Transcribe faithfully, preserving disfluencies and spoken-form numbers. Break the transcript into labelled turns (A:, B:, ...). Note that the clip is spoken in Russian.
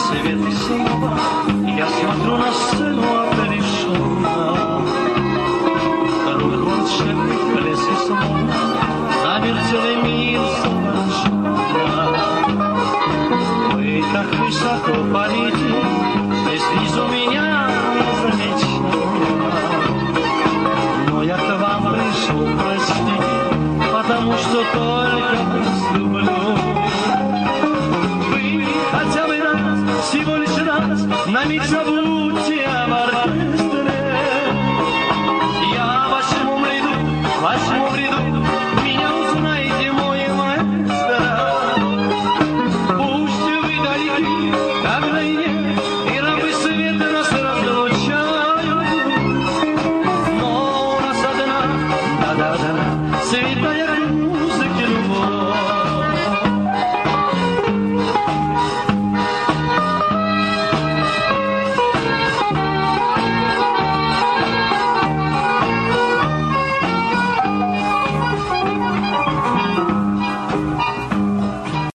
A: свет и снова я смотрю на сцену отрешенно. Второй год шепчет в лесе снова, замертвелый мир совершенно. Вы так высоко парите, что снизу меня не замечено. Но я к вам пришел, простите, потому что только вас люблю. Вы хотя бы раз, всего лишь раз, на миг забудьте